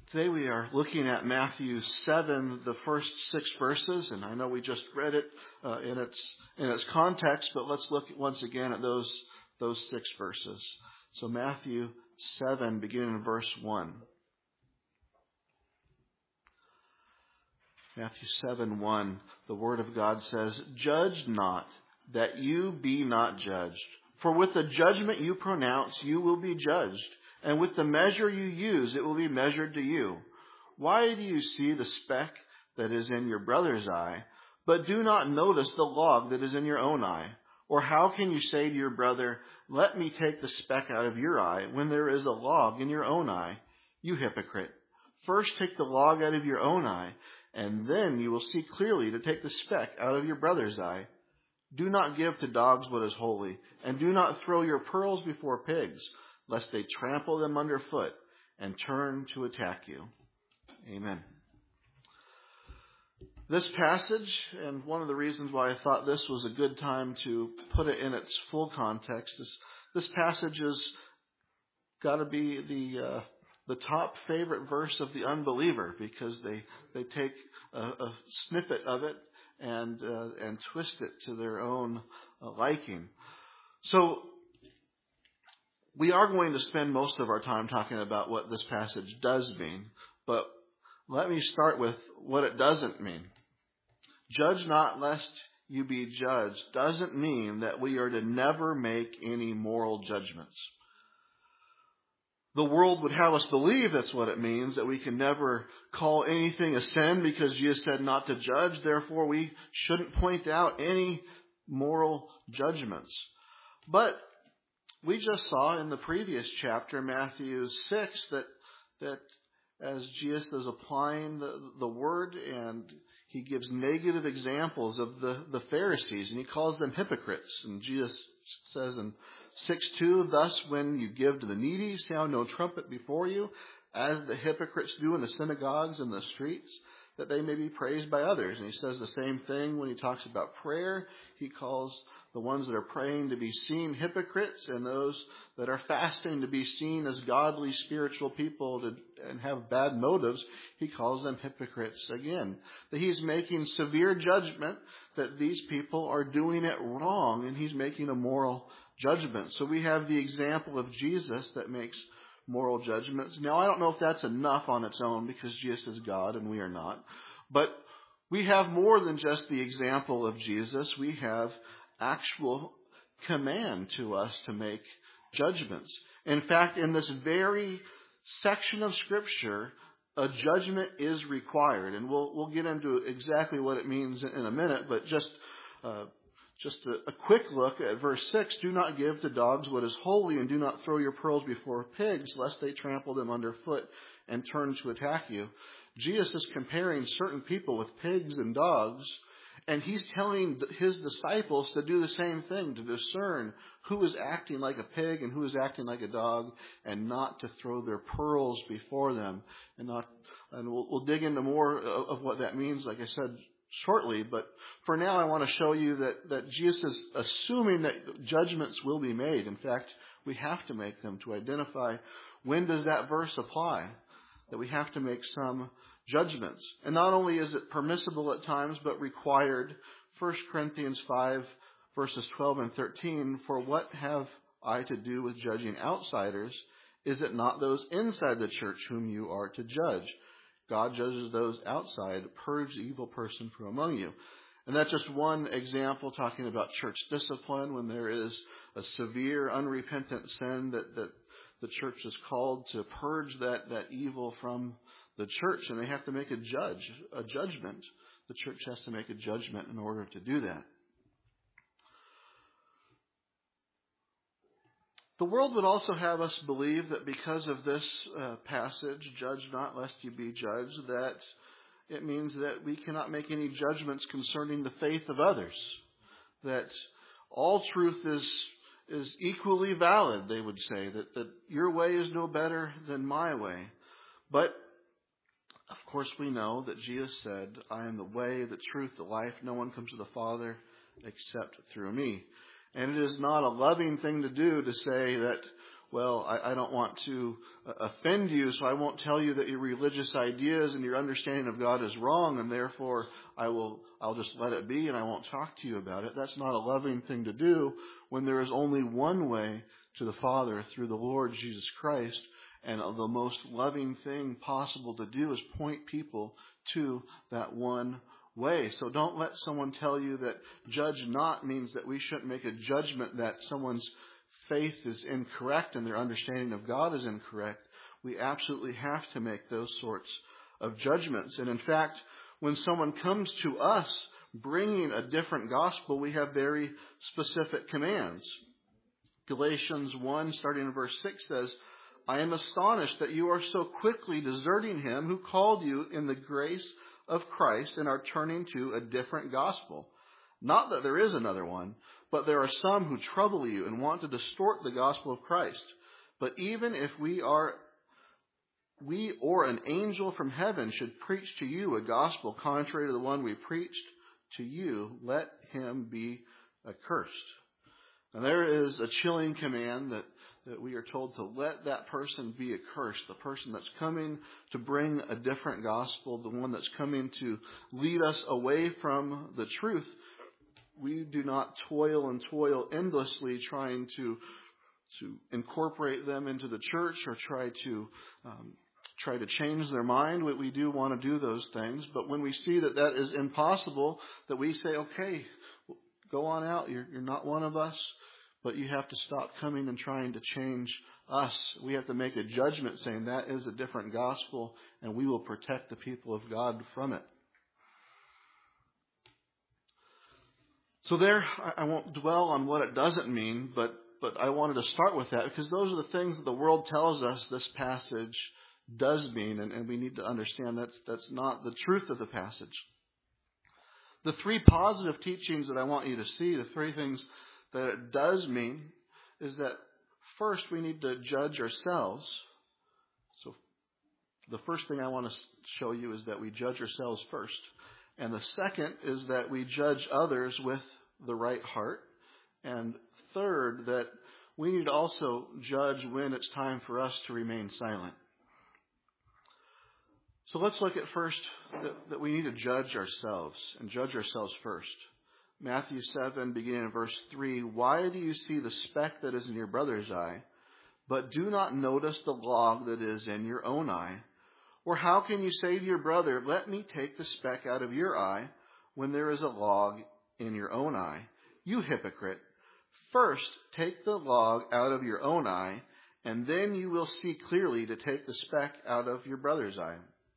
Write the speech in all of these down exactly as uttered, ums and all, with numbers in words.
Today we are looking at Matthew seven, the first six verses, and I know we just read it uh, in its in its context, but let's look once again at those those six verses. So Matthew seven, beginning in verse one. Matthew seven, one, the Word of God says, "Judge not, that you be not judged. For with the judgment you pronounce, you will be judged. And with the measure you use, it will be measured to you. Why do you see the speck that is in your brother's eye, but do not notice the log that is in your own eye? Or how can you say to your brother, 'Let me take the speck out of your eye,' when there is a log in your own eye? You hypocrite. First take the log out of your own eye, and then you will see clearly to take the speck out of your brother's eye. Do not give to dogs what is holy, and do not throw your pearls before pigs, lest they trample them underfoot and turn to attack you." Amen. This passage, and one of the reasons why I thought this was a good time to put it in its full context, is this passage has got to be the uh, the top favorite verse of the unbeliever, because they they take a, a snippet of it and uh, and twist it to their own uh, liking. So we are going to spend most of our time talking about what this passage does mean, but let me start with what it doesn't mean. Judge not lest you be judged doesn't mean that we are to never make any moral judgments. The world would have us believe that's what it means, that we can never call anything a sin because Jesus said not to judge. Therefore, we shouldn't point out any moral judgments. But we just saw in the previous chapter, Matthew six, that that as Jesus is applying the, the word, and he gives negative examples of the, the Pharisees, and he calls them hypocrites. And Jesus says in six two, "Thus when you give to the needy, sound no trumpet before you, as the hypocrites do in the synagogues and the streets, that they may be praised by others." And he says the same thing when he talks about prayer. He calls the ones that are praying to be seen hypocrites, and those that are fasting to be seen as godly spiritual people to, and have bad motives. He calls them hypocrites again. That he's making severe judgment that these people are doing it wrong, and he's making a moral judgment. So we have the example of Jesus that makes moral judgments. Now, I don't know if that's enough on its own, because Jesus is God and we are not. But we have more than just the example of Jesus. We have actual command to us to make judgments. In fact, in this very section of Scripture, a judgment is required. And we'll we'll get into exactly what it means in a minute, but just uh, Just a, a quick look at verse six. "Do not give to dogs what is holy, and do not throw your pearls before pigs, lest they trample them underfoot and turn to attack you." Jesus is comparing certain people with pigs and dogs, and he's telling his disciples to do the same thing, to discern who is acting like a pig and who is acting like a dog, and not to throw their pearls before them. And not, and we'll, we'll dig into more of, of what that means, like I said, shortly, but for now I want to show you that, that Jesus is assuming that judgments will be made. In fact, we have to make them to identify when does that verse apply, that we have to make some judgments. And not only is it permissible at times, but required. First Corinthians five, verses twelve and thirteen, "For what have I to do with judging outsiders? Is it not those inside the church whom you are to judge? God judges those outside. Purge the evil person from among you." And that's just one example talking about church discipline, when there is a severe, unrepentant sin that, that the church is called to purge that, that evil from the church. And they have to make a judge, a judgment. The church has to make a judgment in order to do that. The world would also have us believe that because of this uh, passage, "Judge not lest you be judged," that it means that we cannot make any judgments concerning the faith of others. That all truth is is equally valid, they would say. That, that your way is no better than my way. But, of course, we know that Jesus said, "I am the way, the truth, the life. No one comes to the Father except through me." And it is not a loving thing to do to say that well, I, I don't want to offend you, so I won't tell you that your religious ideas and your understanding of God is wrong, and therefore I will, I'll just let it be and I won't talk to you about it. That's not a loving thing to do when there is only one way to the Father through the Lord Jesus Christ. And the most loving thing possible to do is point people to that one way. So don't let someone tell you that judge not means that we shouldn't make a judgment that someone's faith is incorrect and their understanding of God is incorrect. We absolutely have to make those sorts of judgments. And in fact, when someone comes to us bringing a different gospel, we have very specific commands. Galatians one, starting in verse six, says, I am astonished that you are so quickly deserting him who called you in the grace of Christ and are turning to a different gospel. Not that there is another one, but there are some who trouble you and want to distort the gospel of Christ. But even if we are, we or an angel from heaven should preach to you a gospel contrary to the one we preached to you, let him be accursed. And there is a chilling command that that we are told to let that person be accursed, the person that's coming to bring a different gospel, the one that's coming to lead us away from the truth. We do not toil and toil endlessly trying to, to incorporate them into the church or try to um, try to change their mind. We, we do want to do those things, but when we see that that is impossible, that we say, okay, go on out, you're, you're not one of us. But you have to stop coming and trying to change us. We have to make a judgment saying that is a different gospel, and we will protect the people of God from it. So there, I won't dwell on what it doesn't mean, but, but I wanted to start with that because those are the things that the world tells us this passage does mean, and, and we need to understand that's, that's not the truth of the passage. The three positive teachings that I want you to see, the three things that it does mean, is that first we need to judge ourselves. So the first thing I want to show you is that we judge ourselves first. And the second is that we judge others with the right heart. And third, that we need to also judge when it's time for us to remain silent. So let's look at first that, that we need to judge ourselves and judge ourselves first. Matthew seven, beginning in verse three, why do you see the speck that is in your brother's eye, but do not notice the log that is in your own eye? Or how can you say to your brother, let me take the speck out of your eye, when there is a log in your own eye? You hypocrite! First take the log out of your own eye, and then you will see clearly to take the speck out of your brother's eye.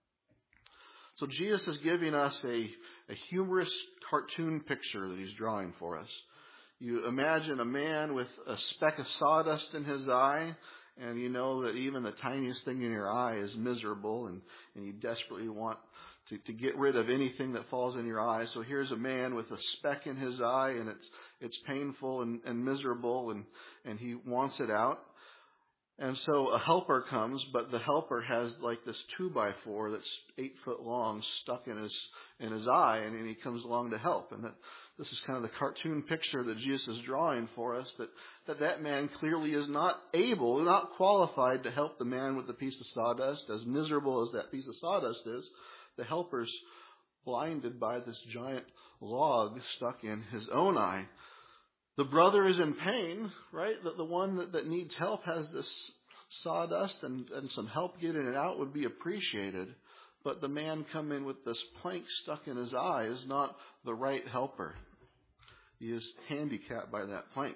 So Jesus is giving us a, a humorous cartoon picture that he's drawing for us. You imagine a man with a speck of sawdust in his eye, and you know that even the tiniest thing in your eye is miserable, and, and you desperately want to, to get rid of anything that falls in your eye. So here's a man with a speck in his eye, and it's it's painful and, and miserable, and, and he wants it out. And so a helper comes, but the helper has like this two by four that's eight foot long stuck in his in his eye, and, and he comes along to help. And that this is kind of the cartoon picture that Jesus is drawing for us, that, that that man clearly is not able, not qualified to help the man with the piece of sawdust. As miserable as that piece of sawdust is, the helper's blinded by this giant log stuck in his own eye. The brother is in pain, right? That the one that, that needs help has this sawdust, and, and some help getting it out would be appreciated. But the man come in with this plank stuck in his eye is not the right helper. He is handicapped by that plank.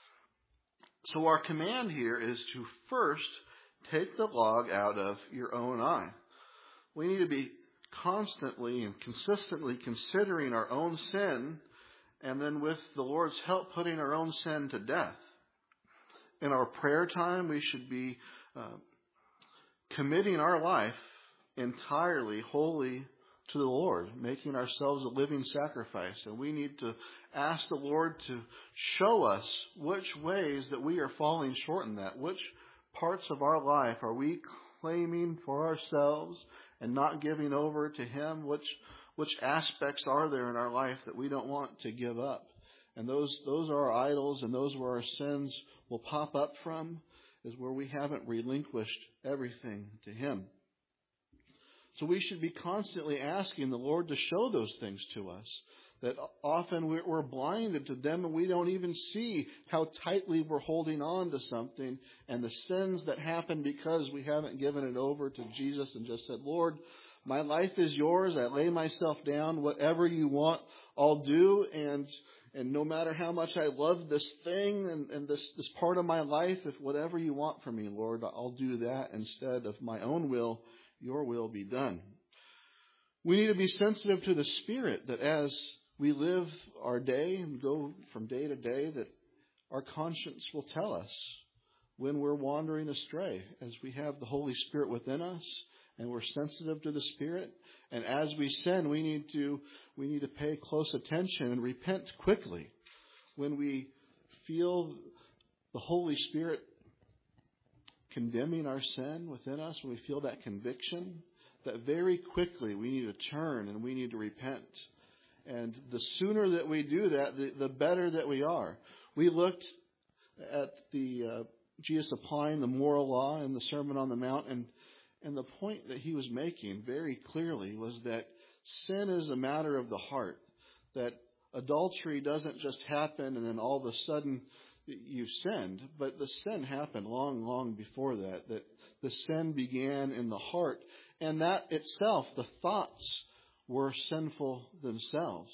So our command here is to first take the log out of your own eye. We need to be constantly and consistently considering our own sin, and then with the Lord's help, putting our own sin to death. In our prayer time, we should be uh, committing our life entirely, wholly to the Lord, making ourselves a living sacrifice. And we need to ask the Lord to show us which ways that we are falling short in that. Which parts of our life are we claiming for ourselves and not giving over to Him? Which Which aspects are there in our life that we don't want to give up? And those those are our idols, and those are where our sins will pop up from. is where we haven't relinquished everything to Him. So we should be constantly asking the Lord to show those things to us. That often we're blinded to them and we don't even see how tightly we're holding on to something and the sins that happen because we haven't given it over to Jesus and just said, Lord, my life is yours. I lay myself down. Whatever you want, I'll do. And and no matter how much I love this thing and, and this, this part of my life, if whatever you want from me, Lord, I'll do that instead of my own will, your will be done. We need to be sensitive to the Spirit that as we live our day and go from day to day, that our conscience will tell us when we're wandering astray, as we have the Holy Spirit within us and we're sensitive to the Spirit. And as we sin, we need to we need to pay close attention and repent quickly. When we feel the Holy Spirit condemning our sin within us, when we feel that conviction, that very quickly we need to turn and we need to repent. And the sooner that we do that, the, the better that we are. We looked at the uh, Jesus applying the moral law in the Sermon on the Mount, and and the point that he was making very clearly was that sin is a matter of the heart. That adultery doesn't just happen and then all of a sudden you sinned, but the sin happened long, long before that. That the sin began in the heart, and that itself, the thoughts, were sinful themselves.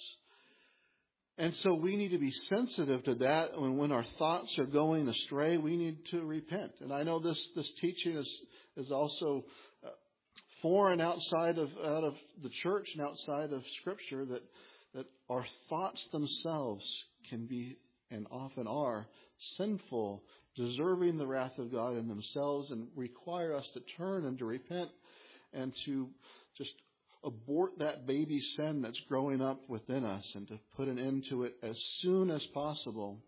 And so we need to be sensitive to that. When, when our thoughts are going astray, we need to repent. And I know this, this teaching is, is also uh, foreign outside of, out of the church and outside of Scripture, that, that our thoughts themselves can be, and often are, sinful, deserving the wrath of God in themselves, and require us to turn and to repent and to just abort that baby sin that's growing up within us and to put an end to it as soon as possible.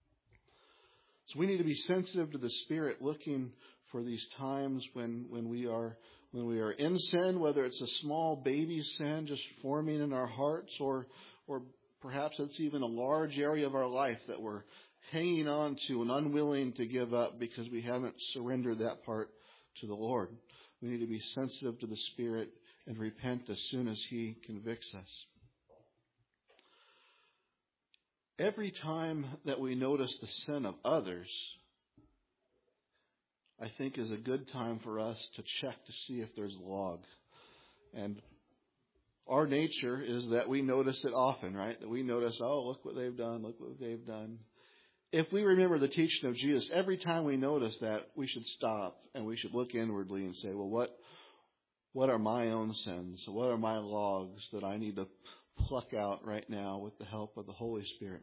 So we need to be sensitive to the Spirit, looking for these times when, when we are when we are in sin, whether it's a small baby sin just forming in our hearts, or or perhaps it's even a large area of our life that we're hanging on to and unwilling to give up because we haven't surrendered that part to the Lord. We need to be sensitive to the Spirit and repent as soon as He convicts us. Every time that we notice the sin of others, I think is a good time for us to check to see if there's log. And our nature is that we notice it often, right? That we notice, oh, look what they've done, look what they've done. If we remember the teaching of Jesus, every time we notice that, we should stop and we should look inwardly and say, well, what What are my own sins? What are my logs that I need to pluck out right now with the help of the Holy Spirit?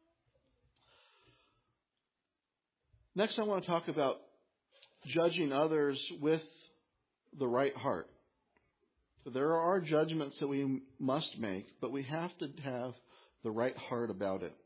Next, I want to talk about judging others with the right heart. There are judgments that we must make, but we have to have the right heart about it.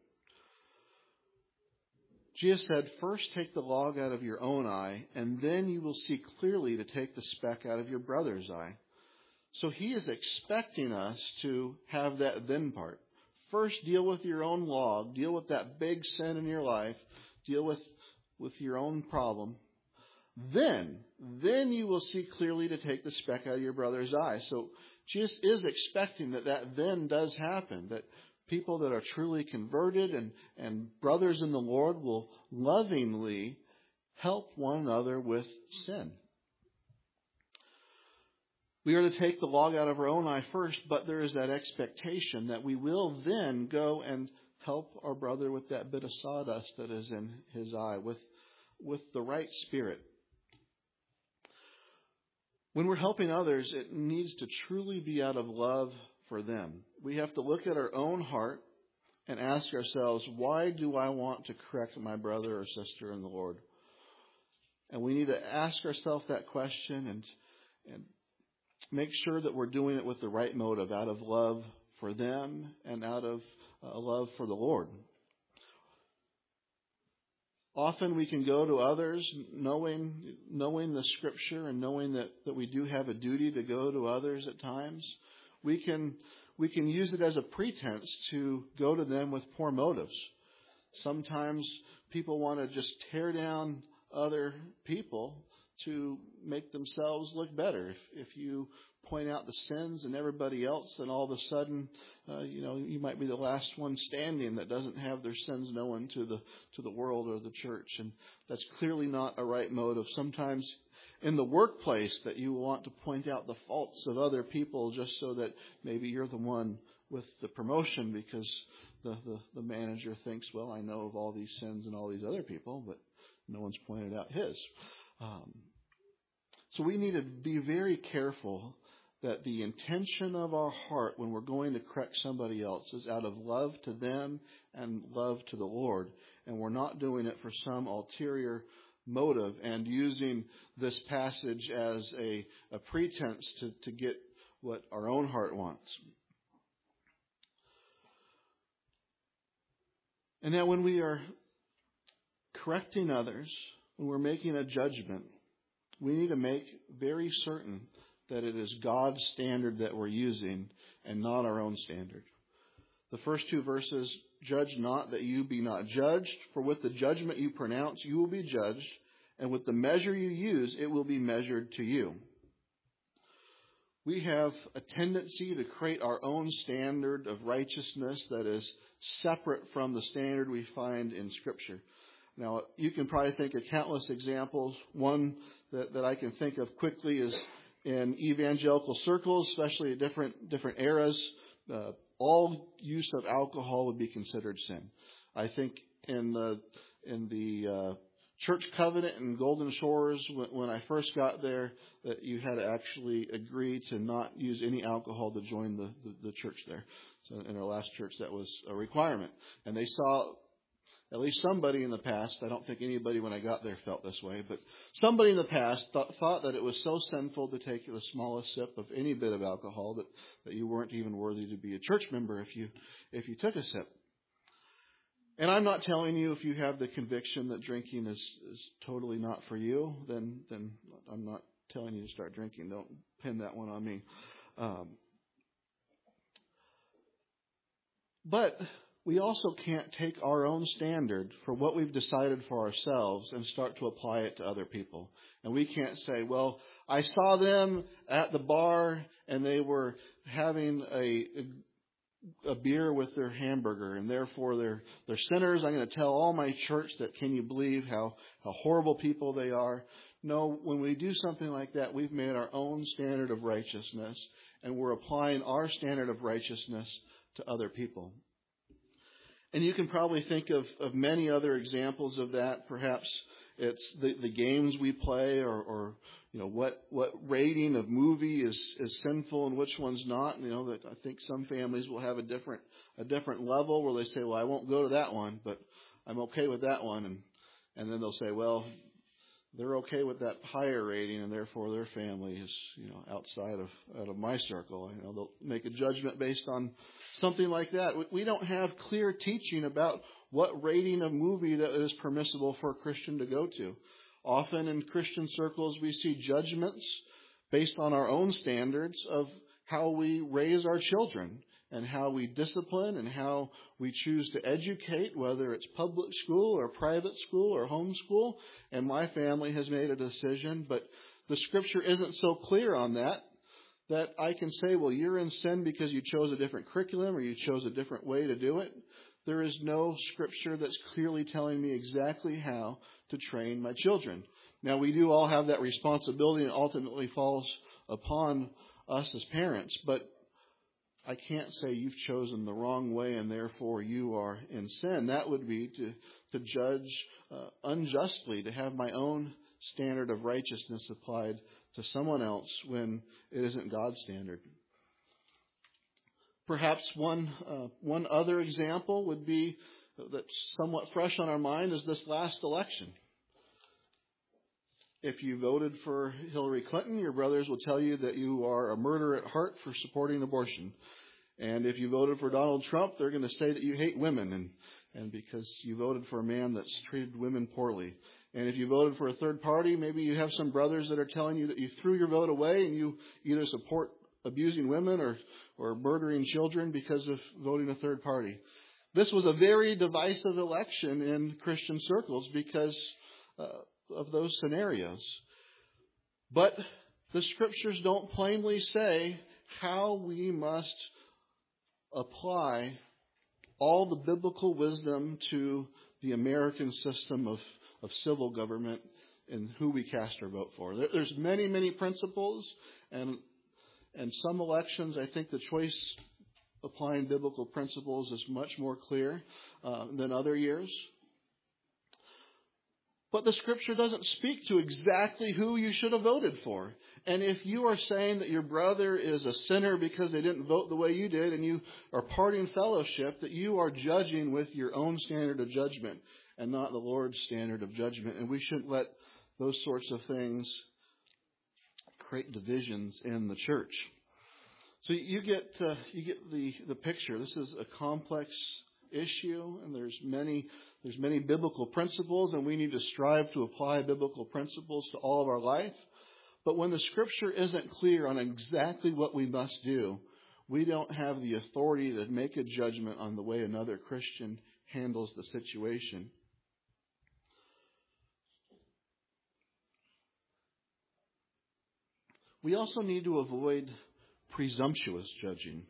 Jesus said, first take the log out of your own eye, and then you will see clearly to take the speck out of your brother's eye. So He is expecting us to have that then part. First, deal with your own log. Deal with that big sin in your life. Deal with, with your own problem. Then, then you will see clearly to take the speck out of your brother's eye. So Jesus is expecting that that then does happen, that people that are truly converted and, and brothers in the Lord will lovingly help one another with sin. We are to take the log out of our own eye first, but there is that expectation that we will then go and help our brother with that bit of sawdust that is in his eye, with, with the right spirit. When we're helping others, it needs to truly be out of love for them. We have to look at our own heart and ask ourselves, why do I want to correct my brother or sister in the Lord? And we need to ask ourselves that question and, and make sure that we're doing it with the right motive, out of love for them and out of uh, love for the Lord. Often we can go to others knowing knowing the Scripture and knowing that, that we do have a duty to go to others at times. We can we can use it as a pretense to go to them with poor motives. Sometimes people want to just tear down other people to make themselves look better. If, if you point out the sins in everybody else, then all of a sudden, uh, you know, you might be the last one standing that doesn't have their sins known to the to the world or the church. And that's clearly not a right motive. Sometimes in the workplace that you want to point out the faults of other people just so that maybe you're the one with the promotion because the, the, the manager thinks, well, I know of all these sins and all these other people, but no one's pointed out his. Um, so we need to be very careful that the intention of our heart when we're going to correct somebody else is out of love to them and love to the Lord. And we're not doing it for some ulterior motive and using this passage as a, a pretense to, to get what our own heart wants. And now when we are correcting others, when we're making a judgment, we need to make very certain that it is God's standard that we're using and not our own standard. The first two verses, judge not that you be not judged, for with the judgment you pronounce, you will be judged, and with the measure you use, it will be measured to you. We have a tendency to create our own standard of righteousness that is separate from the standard we find in Scripture. Now, you can probably think of countless examples. One that, that I can think of quickly is in evangelical circles, especially at different different eras. Uh, all use of alcohol would be considered sin. I think in the in the uh, church covenant in Golden Shores, when, when I first got there, that you had to actually agree to not use any alcohol to join the, the, the church there. So in our last church, that was a requirement, and they saw. At least somebody in the past, I don't think anybody when I got there felt this way, but somebody in the past thought, thought that it was so sinful to take the smallest sip of any bit of alcohol that, that you weren't even worthy to be a church member if you if you took a sip. And I'm not telling you if you have the conviction that drinking is, is totally not for you, then then I'm not telling you to start drinking. Don't pin that one on me. Um, but we also can't take our own standard for what we've decided for ourselves and start to apply it to other people. And we can't say, well, I saw them at the bar and they were having a, a, a beer with their hamburger and therefore they're, they're sinners. I'm going to tell all my church that can you believe how, how horrible people they are. No, when we do something like that, we've made our own standard of righteousness and we're applying our standard of righteousness to other people. And you can probably think of, of many other examples of that. Perhaps it's the, the games we play or, or you know, what, what rating of movie is, is sinful and which one's not. You know, that I think some families will have a different a different level where they say, well, I won't go to that one, but I'm okay with that one. And, and then they'll say, well, they're okay with that higher rating and therefore their family is, you know, outside of out of my circle. You know, they'll make a judgment based on something like that. We don't have clear teaching about what rating of movie that is permissible for a Christian to go to. Often in Christian circles, we see judgments based on our own standards of how we raise our children and how we discipline and how we choose to educate, whether it's public school or private school or homeschool. And my family has made a decision, but the Scripture isn't so clear on that. That I can say, well, you're in sin because you chose a different curriculum or you chose a different way to do it. There is no Scripture that's clearly telling me exactly how to train my children. Now, we do all have that responsibility and ultimately falls upon us as parents, but I can't say you've chosen the wrong way and therefore you are in sin. That would be to, to judge uh, unjustly, to have my own standard of righteousness applied to someone else when it isn't God's standard. Perhaps one uh, one other example would be that's somewhat fresh on our mind is this last election. If you voted for Hillary Clinton, your brothers will tell you that you are a murderer at heart for supporting abortion. And if you voted for Donald Trump, they're going to say that you hate women and, and because you voted for a man that's treated women poorly. And if you voted for a third party, maybe you have some brothers that are telling you that you threw your vote away and you either support abusing women or, or murdering children because of voting a third party. This was a very divisive election in Christian circles because uh, of those scenarios. But the Scriptures don't plainly say how we must apply all the biblical wisdom to the American system of, of civil government and who we cast our vote for. There, there's many, many principles, and and some elections, I think the choice applying biblical principles is much more clear uh, than other years. But the Scripture doesn't speak to exactly who you should have voted for. And if you are saying that your brother is a sinner because they didn't vote the way you did, and you are parting fellowship, that you are judging with your own standard of judgment and not the Lord's standard of judgment. And we shouldn't let those sorts of things create divisions in the church. So you get uh, you get the, the picture. This is a complex issue, and there's many there's many biblical principles, and we need to strive to apply biblical principles to all of our life. But when the Scripture isn't clear on exactly what we must do, we don't have the authority to make a judgment on the way another Christian handles the situation. We also need to avoid presumptuous judging.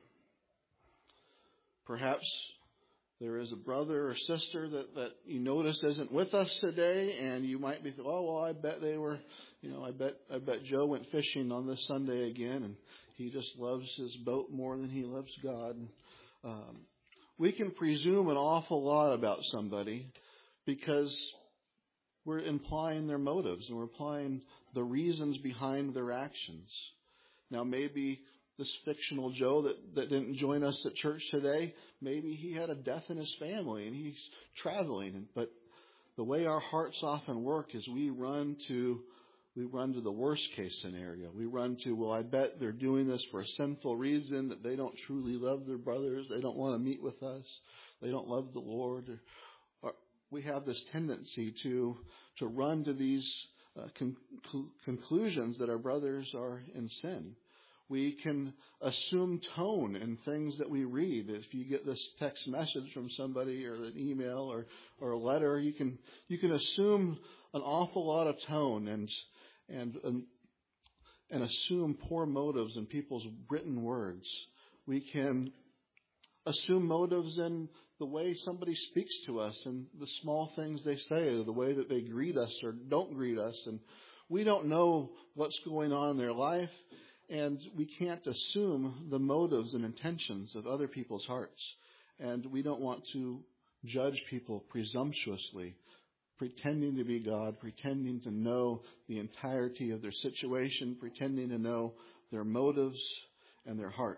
Perhaps there is a brother or sister that, that you notice isn't with us today, and you might be thinking, oh, well, I bet they were, you know, I bet I bet Joe went fishing on this Sunday again, and he just loves his boat more than he loves God. Um, we can presume an awful lot about somebody because we're implying their motives, and we're implying the reasons behind their actions. Now, maybe this fictional Joe that, that didn't join us at church today, maybe he had a death in his family and he's traveling. But the way our hearts often work is we run to we run to the worst case scenario. We run to, well, I bet they're doing this for a sinful reason, that they don't truly love their brothers. They don't want to meet with us. They don't love the Lord. Or, or we have this tendency to to run to these uh, con- conclusions that our brothers are in sin. We can assume tone in things that we read. If you get this text message from somebody or an email or, or a letter, you can you can assume an awful lot of tone and and and, and assume poor motives in people's written words. We can assume motives in the way somebody speaks to us and the small things they say, or the way that they greet us or don't greet us. And we don't know what's going on in their life. And we can't assume the motives and intentions of other people's hearts. And we don't want to judge people presumptuously, pretending to be God, pretending to know the entirety of their situation, pretending to know their motives and their heart.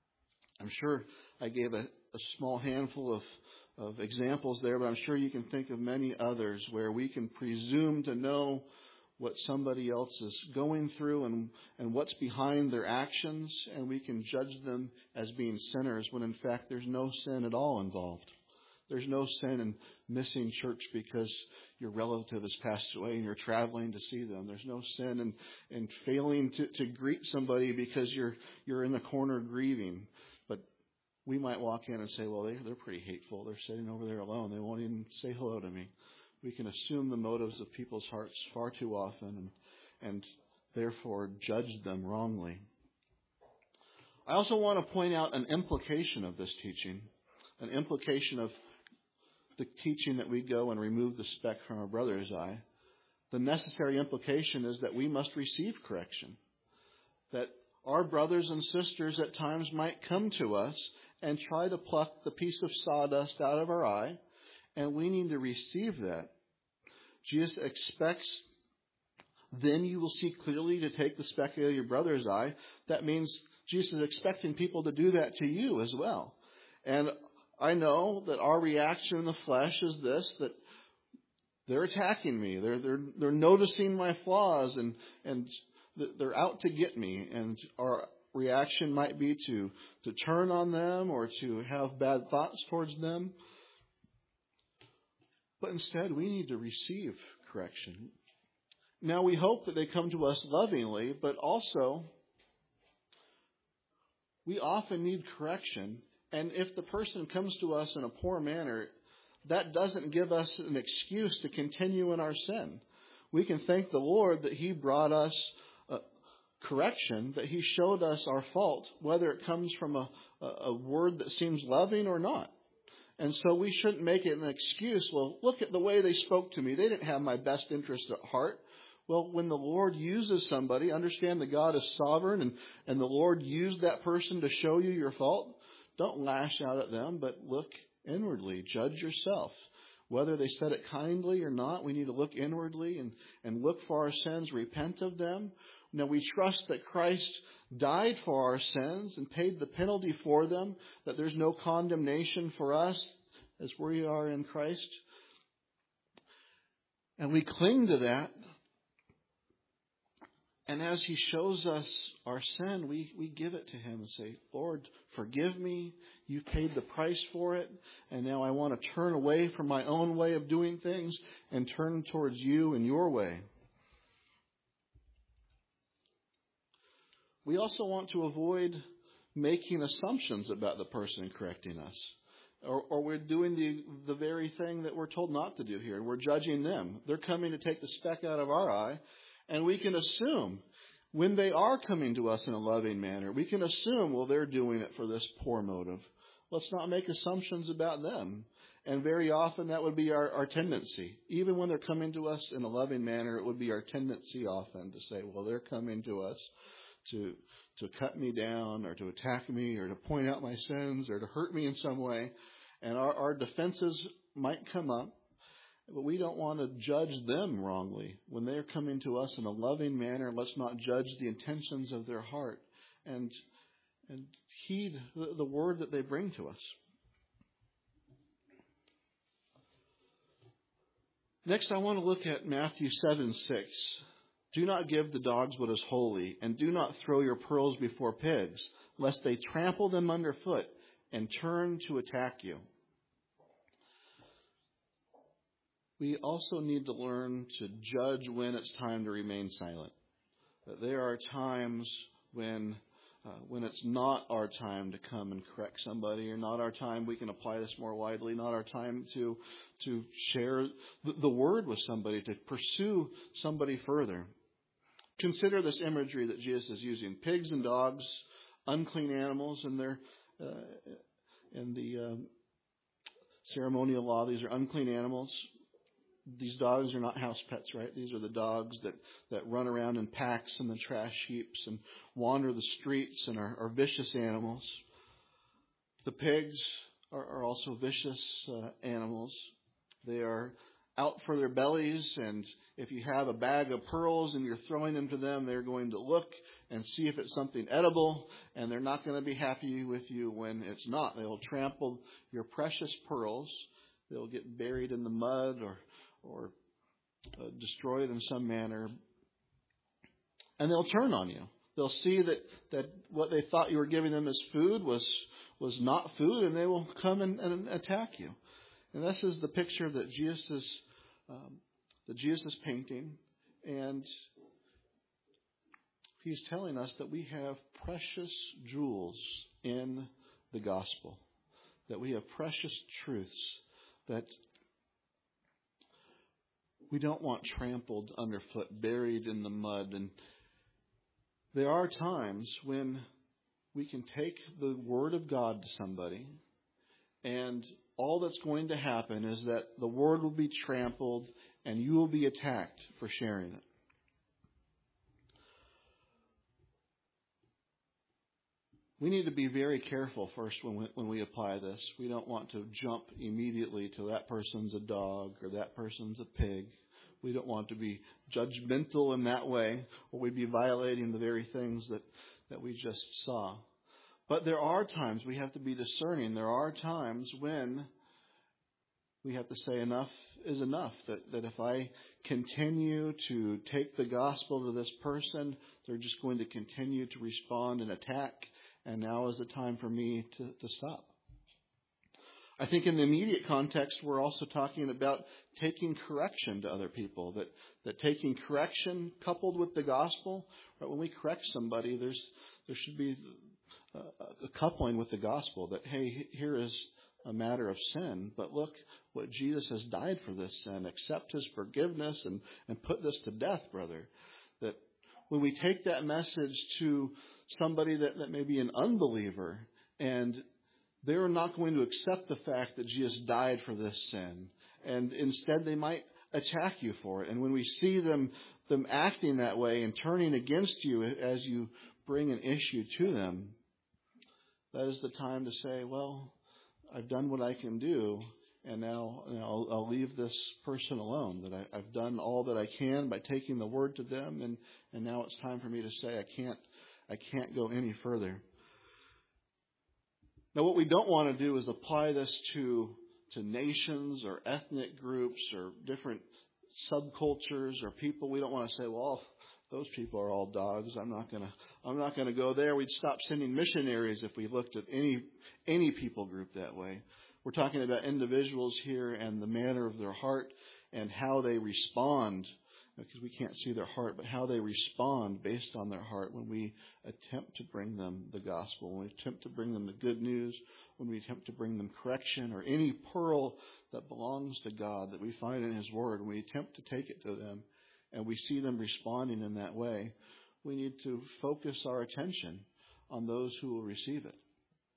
I'm sure I gave a, a small handful of, of examples there, but I'm sure you can think of many others where we can presume to know what somebody else is going through and, and what's behind their actions, and we can judge them as being sinners when in fact there's no sin at all involved. There's no sin in missing church because your relative has passed away and you're traveling to see them. There's no sin in, in failing to, to greet somebody because you're you're in the corner grieving. But we might walk in and say, well, they, they're pretty hateful. They're sitting over there alone. They won't even say hello to me. We can assume the motives of people's hearts far too often and, and therefore judge them wrongly. I also want to point out an implication of this teaching, an implication of the teaching that we go and remove the speck from our brother's eye. The necessary implication is that we must receive correction, that our brothers and sisters at times might come to us and try to pluck the piece of sawdust out of our eye, and we need to receive that. Jesus expects, then you will see clearly to take the speck out of your brother's eye. That means Jesus is expecting people to do that to you as well. And I know that our reaction in the flesh is this, that they're attacking me. They're they're they're noticing my flaws, and and they're out to get me. And our reaction might be to to turn on them or to have bad thoughts towards them. But instead, we need to receive correction. Now, we hope that they come to us lovingly, but also we often need correction. And if the person comes to us in a poor manner, that doesn't give us an excuse to continue in our sin. we can thank the Lord that He brought us uh, correction, that He showed us our fault, whether it comes from a, a, a word that seems loving or not. And so we shouldn't make it an excuse. Well, look at the way they spoke to me. They didn't have my best interest at heart. Well, when the Lord uses somebody, understand that God is sovereign, and, and the Lord used that person to show you your fault. Don't lash out at them, but look inwardly. Judge yourself. Whether they said it kindly or not, we need to look inwardly and, and look for our sins, repent of them. Now, we trust that Christ died for our sins and paid the penalty for them, that there's no condemnation for us as we are in Christ. And we cling to that. And as He shows us our sin, we, we give it to Him and say, Lord, forgive me. You've paid the price for it. And now I want to turn away from my own way of doing things and turn towards You and Your way. We also want to avoid making assumptions about the person correcting us. Or, or we're doing the, the very thing that we're told not to do here. We're judging them. They're coming to take the speck out of our eye. And we can assume when they are coming to us in a loving manner, we can assume, well, they're doing it for this poor motive. Let's not make assumptions about them. And very often that would be our, our tendency. Even when they're coming to us in a loving manner, it would be our tendency often to say, well, they're coming to us to to cut me down or to attack me or to point out my sins or to hurt me in some way. And our, our defenses might come up, but we don't want to judge them wrongly. When they're coming to us in a loving manner, let's not judge the intentions of their heart and and heed the, the word that they bring to us. Next, I want to look at Matthew seven six. Do not give the dogs what is holy, and do not throw your pearls before pigs, lest they trample them underfoot and turn to attack you. We also need to learn to judge when it's time to remain silent. That there are times when uh, when it's not our time to come and correct somebody, or not our time, we can apply this more widely, not our time to to share the, the word with somebody, to pursue somebody further. Consider this imagery that Jesus is using. Pigs and dogs, unclean animals, and they're uh, in the um, ceremonial law, these are unclean animals. These dogs are not house pets, right? These are the dogs that, that run around in packs in the trash heaps and wander the streets and are, are vicious animals. The pigs are, are also vicious uh, animals. They are out for their bellies, and if you have a bag of pearls and you're throwing them to them, they're going to look and see if it's something edible, and they're not going to be happy with you when it's not. They'll trample your precious pearls. They'll get buried in the mud or or uh, destroyed in some manner, and they'll turn on you. They'll see that, that what they thought you were giving them as food was was not food, and they will come and, and attack you. And this is the picture that Jesus is um, that Jesus is painting, and He's telling us that we have precious jewels in the gospel, that we have precious truths that we don't want trampled underfoot, buried in the mud. And there are times when we can take the Word of God to somebody, and all that's going to happen is that the Word will be trampled and you will be attacked for sharing it. We need to be very careful first when we, when we apply this. We don't want to jump immediately to that person's a dog or that person's a pig. We don't want to be judgmental in that way, or we'd be violating the very things that, that we just saw. But there are times we have to be discerning. There are times when we have to say enough is enough. That, that if I continue to take the gospel to this person, they're just going to continue to respond and attack. And now is the time for me to, to stop. I think in the immediate context, we're also talking about taking correction to other people. That, that taking correction coupled with the gospel, right? When we correct somebody, there's there should be a, a coupling with the gospel. That, hey, here is a matter of sin, but look what Jesus has died for this sin. Accept his forgiveness and, and put this to death, brother. That when we take that message to somebody that, that may be an unbeliever, and they're not going to accept the fact that Jesus died for this sin, and instead they might attack you for it. And when we see them them acting that way and turning against you as you bring an issue to them, that is the time to say, well, I've done what I can do, and now you know, I'll, I'll leave this person alone. That I, I've done all that I can by taking the word to them, and, and now it's time for me to say I can't I can't go any further. Now, what we don't want to do is apply this to to nations or ethnic groups or different subcultures or people. We don't want to say, well, those people are all dogs. I'm not gonna I'm not gonna go there. We'd stop sending missionaries if we looked at any any people group that way. We're talking about individuals here and the manner of their heart and how they respond, because we can't see their heart, but how they respond based on their heart when we attempt to bring them the gospel, when we attempt to bring them the good news, when we attempt to bring them correction or any pearl that belongs to God that we find in his word, when we attempt to take it to them and we see them responding in that way, we need to focus our attention on those who will receive it.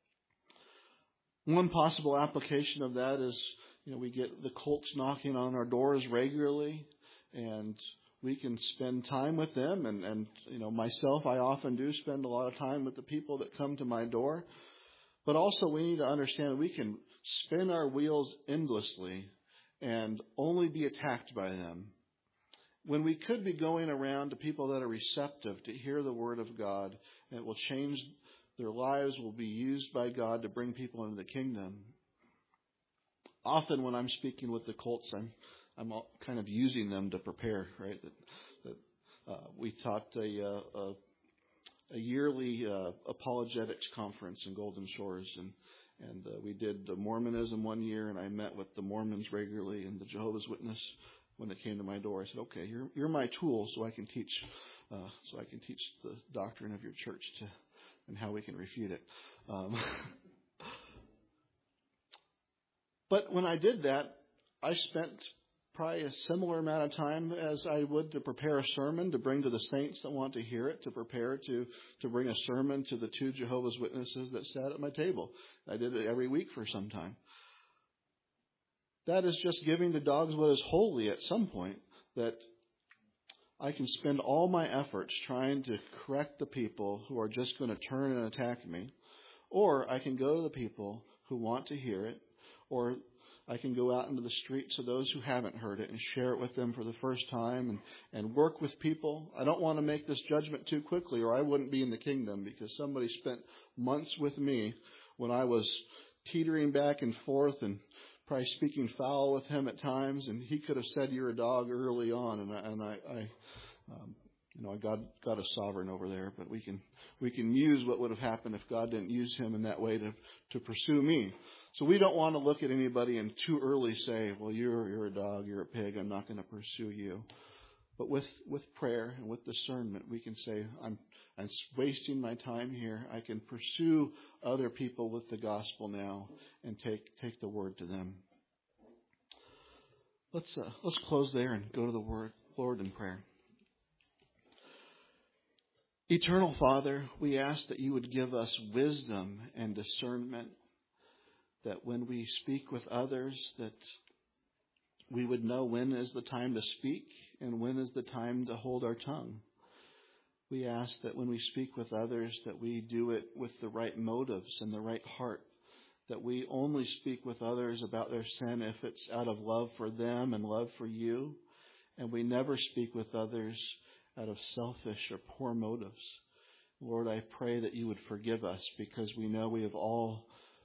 One possible application of that is, you know, we get the cults knocking on our doors regularly, and we can spend time with them. And, and, you know, myself, I often do spend a lot of time with the people that come to my door. But also we need to understand that we can spin our wheels endlessly and only be attacked by them, when we could be going around to people that are receptive to hear the word of God, and it will change their lives, will be used by God to bring people into the kingdom. Often when I'm speaking with the cults, I'm I'm kind of using them to prepare, right? That, that uh, we taught a, a, a yearly uh, apologetics conference in Golden Shores, and and uh, we did Mormonism one year, and I met with the Mormons regularly and the Jehovah's Witness. When they came to my door, I said, "Okay, you're you're my tool, so I can teach, uh, so I can teach the doctrine of your church to, and how we can refute it." Um, but when I did that, I spent probably a similar amount of time as I would to prepare a sermon to bring to the saints that want to hear it, to prepare to to bring a sermon to the two Jehovah's Witnesses that sat at my table. I did it every week for some time. That is just giving the dogs what is holy at some point, that I can spend all my efforts trying to correct the people who are just going to turn and attack me, or I can go to the people who want to hear it, or I can go out into the streets to those who haven't heard it and share it with them for the first time and, and work with people. I don't want to make this judgment too quickly, or I wouldn't be in the kingdom, because somebody spent months with me when I was teetering back and forth and probably speaking foul with him at times, and he could have said, "You're a dog," early on, and I, and I, I um, you know, I got got a sovereign over there, but we can we can use what would have happened if God didn't use him in that way to to pursue me. So we don't want to look at anybody and too early say, "Well, you're you're a dog, you're a pig, I'm not going to pursue you." But with with prayer and with discernment, we can say, "I'm I'm wasting my time here. I can pursue other people with the gospel now and take take the word to them." Let's uh, let's close there and go to the word, Lord, in prayer. Eternal Father, we ask that you would give us wisdom and discernment, that when we speak with others, that we would know when is the time to speak and when is the time to hold our tongue. We ask that when we speak with others, that we do it with the right motives and the right heart, that we only speak with others about their sin if it's out of love for them and love for you, and we never speak with others out of selfish or poor motives. Lord, I pray that you would forgive us, because we know we have all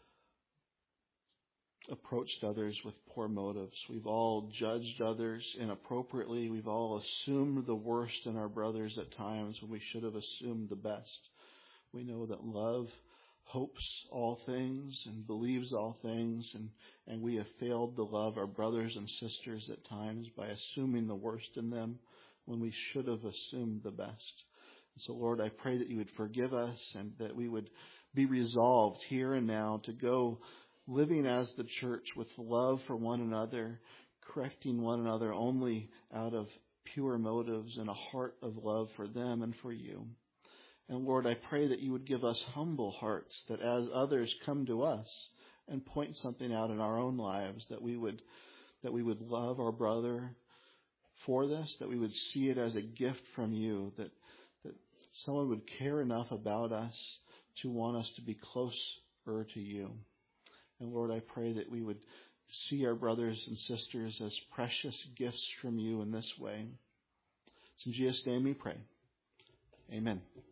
approached others with poor motives. We've all judged others inappropriately. We've all assumed the worst in our brothers at times when we should have assumed the best. We know that love hopes all things and believes all things, and, and we have failed to love our brothers and sisters at times by assuming the worst in them when we should have assumed the best. And so, Lord, I pray that you would forgive us and that we would be resolved here and now to go living as the church with love for one another, correcting one another only out of pure motives and a heart of love for them and for you. And Lord, I pray that you would give us humble hearts, that as others come to us and point something out in our own lives, that we would that we would love our brother for this, that we would see it as a gift from you, that, that someone would care enough about us to want us to be closer to you. And Lord, I pray that we would see our brothers and sisters as precious gifts from you in this way. It's in Jesus' name we pray. Amen.